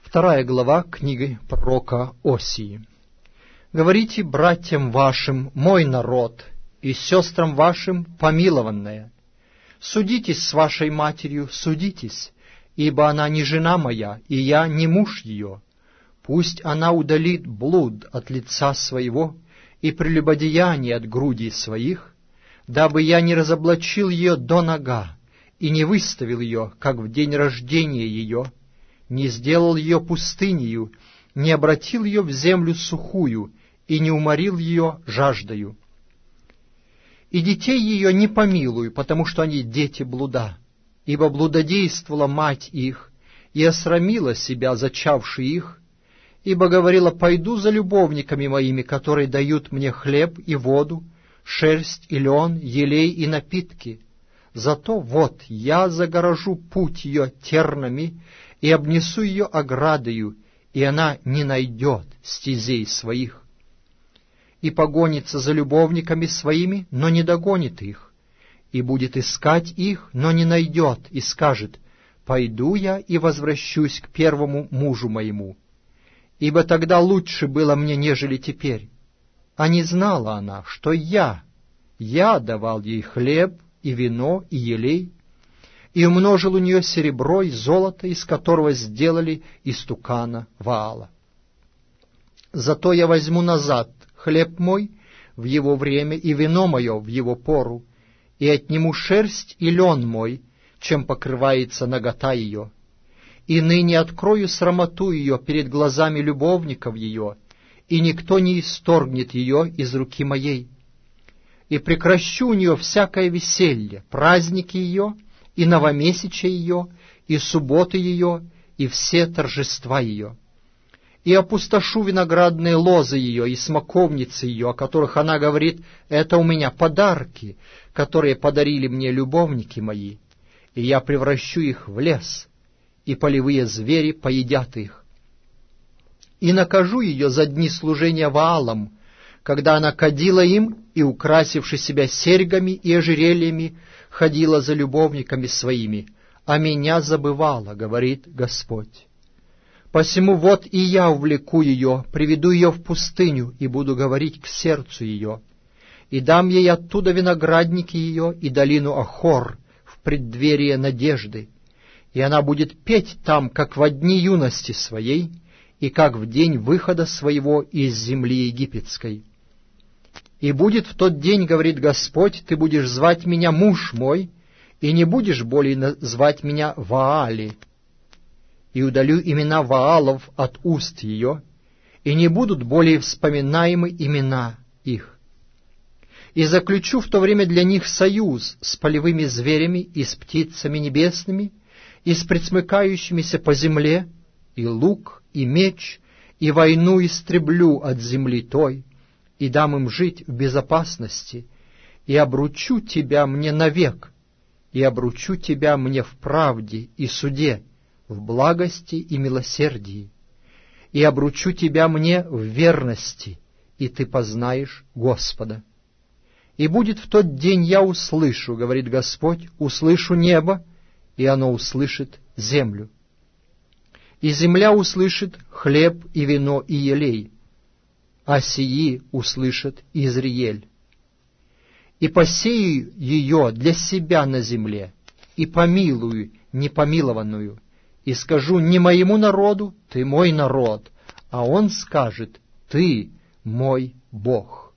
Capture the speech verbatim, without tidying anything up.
Вторая глава книги пророка Осии. «Говорите братьям вашим, мой народ, и сестрам вашим, помилованная. Судитесь с вашей матерью, судитесь, ибо она не жена моя, и я не муж ее. Пусть она удалит блуд от лица своего и прелюбодеяние от груди своих, дабы я не разоблачил ее до нога и не выставил ее, как в день рождения ее, не сделал ее пустынею, не обратил ее в землю сухую и не уморил ее жаждою. И детей ее не помилую, потому что они дети блуда, ибо блудодействовала мать их и осрамила себя, зачавши их, ибо говорила: пойду за любовниками моими, которые дают мне хлеб и воду, шерсть и лен, елей и напитки. Зато вот я загорожу путь ее тернами и обнесу ее оградою, и она не найдет стезей своих. И погонится за любовниками своими, но не догонит их, и будет искать их, но не найдет, и скажет: пойду я и возвращусь к первому мужу моему, ибо тогда лучше было мне, нежели теперь. А не знала она, что я, я давал ей хлеб и вино и елей, и умножил у нее серебро и золото, из которого сделали истукана Ваала. Зато я возьму назад хлеб мой в его время и вино мое в его пору, и отниму шерсть и лен мой, чем покрывается нагота ее. И ныне открою срамоту ее перед глазами любовников ее, и никто не исторгнет ее из руки моей. И прекращу у нее всякое веселье, праздники ее, и новомесячие ее, и субботы ее, и все торжества ее. И опустошу виноградные лозы ее и смоковницы ее, о которых она говорит: это у меня подарки, которые подарили мне любовники мои, и я превращу их в лес, и полевые звери поедят их. И накажу ее за дни служения Ваалам, когда она кадила им и, украсивши себя серьгами и ожерельями, ходила за любовниками своими, а меня забывала, говорит Господь. Посему вот и я увлеку ее, приведу ее в пустыню и буду говорить к сердцу ее, и дам ей оттуда виноградники ее и долину Ахор в преддверие надежды, и она будет петь там, как во дни юности своей, и как в день выхода своего из земли египетской. И будет в тот день, говорит Господь, ты будешь звать меня муж мой, и не будешь более звать меня Ваали. И удалю имена Ваалов от уст ее, и не будут более вспоминаемы имена их. И заключу в то время для них союз с полевыми зверями и с птицами небесными, и с пресмыкающимися по земле, и лук, и меч, и войну истреблю от земли той, и дам им жить в безопасности, и обручу тебя мне навек, и обручу тебя мне в правде и суде, в благости и милосердии, и обручу тебя мне в верности, и ты познаешь Господа. И будет в тот день я услышу, говорит Господь, услышу небо, и оно услышит землю. И земля услышит хлеб и вино и елей, а сии услышит Изриель. И посею ее для себя на земле, и помилую непомилованную, и скажу не моему народу: ты мой народ, а он скажет: ты мой Бог.